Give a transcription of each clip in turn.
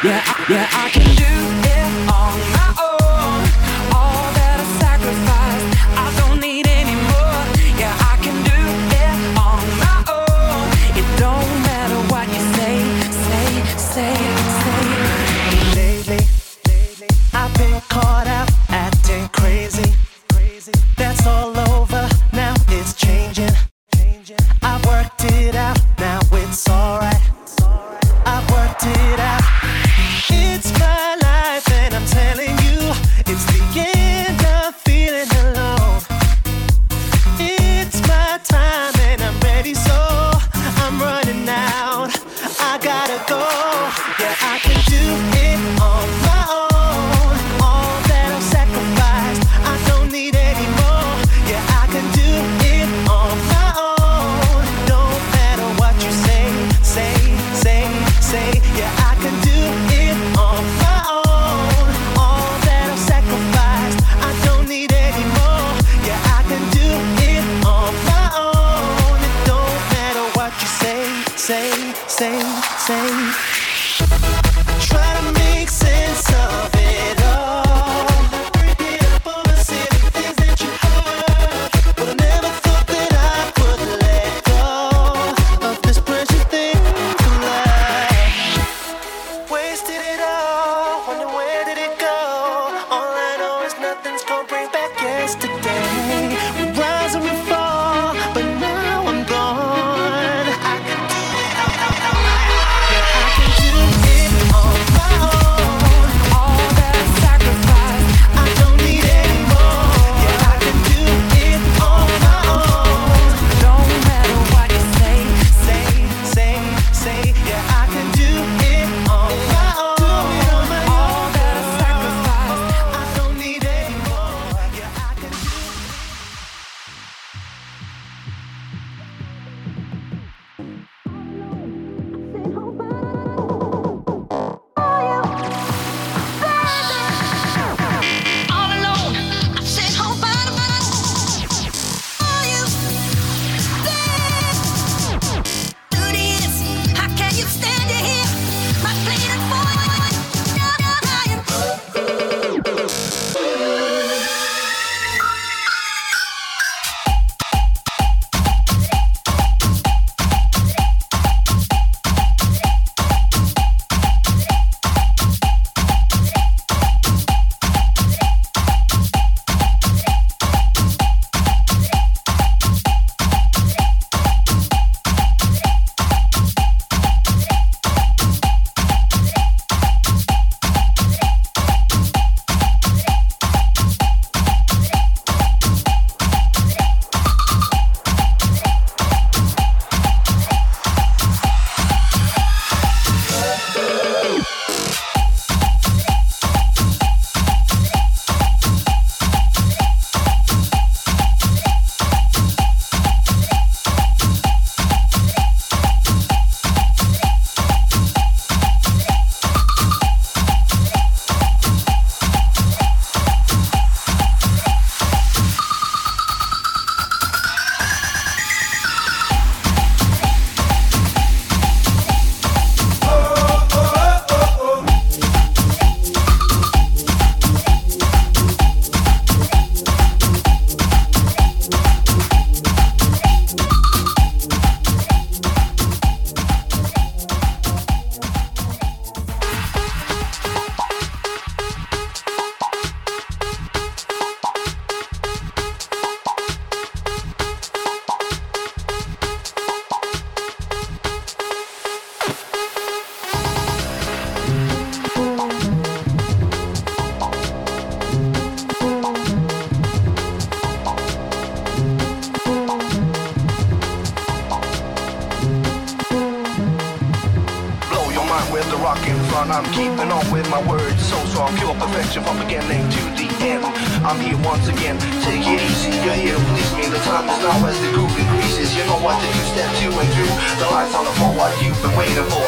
Yeah, I can do it on my own. All that I sacrificed, I don't need any more. Yeah, I can do it on my own. It don't matter what you say. Lately, I've been caught out acting crazy. That's all over, now it's changing. I worked it out, now it's alright. I worked it out. It's my life and I'm telling you, it's the end of feeling alone. It's my time and I'm ready, so I'm running out. I gotta go. Yeah, I can do it on my own. All that I've sacrificed, I don't need any more. Yeah, I can do it on my own. Don't matter what you say. Yeah, I can do it on my own. All that I've sacrificed, I don't need any more. Yeah, I can do it on my own. It don't matter what you say. Try to make sense of it all. Forget all the silly things that you heard. But I never thought that I would let go of this precious thing to life. Wasted it all, wonder where did it go? All I know is nothing's gonna bring back yesterday. We rise and we fall, but now I'm gone. I can do it on my own. All that I sacrificed, I don't need any more. Yeah, I can do it on my own. don't matter what you say. Yeah, I can do it on my own. All that I sacrificed, I don't need any more. Yeah, I can do All alone, I sit home by the Are you there? Duty is, how can you stand here? My pleading for with the rock in front. I'm keeping on with my words so strong, pure perfection from beginning to the end. I'm here once again, take it easy, you're here, please me. The time is now as the groove increases. You know what to do, step two and through. The lights on the floor, what you've been waiting for.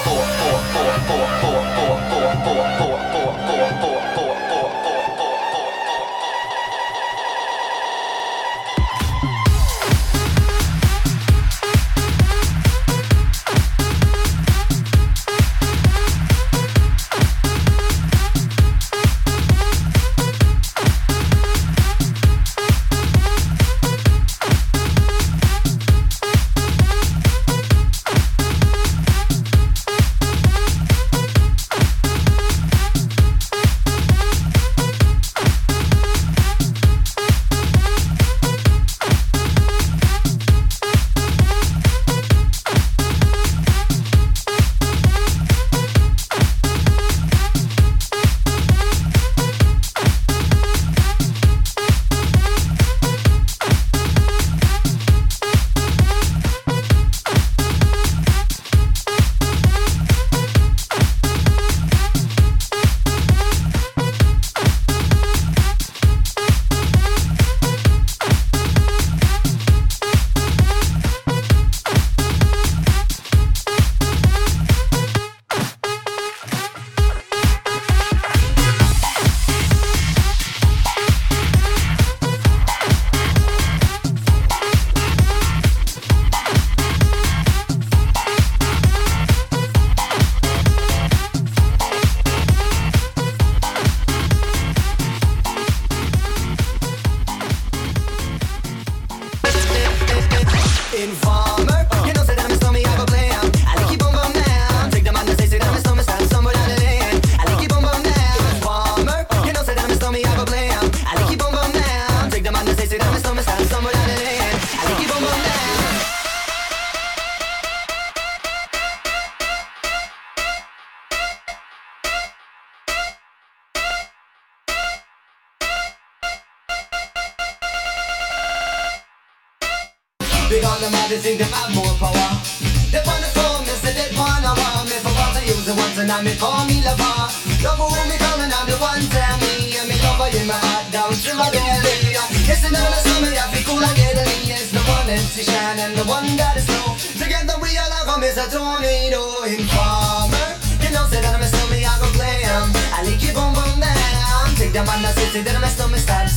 Big on them, they think they have more power. They want the phone, they say they wanna want me. For what I use the ones and I me call me lover. Love who me coming on the one tell me. And me lover in my heart down to my belly. Yes, and now the summer, I feel cool again. Yes, the one that's shine and the one that is slow. Together we all are come as a tornado informer. You know, say that I'm a snowman, I go play 'em. I like you boom boom down. Take them on the city, then I'm a snowman style.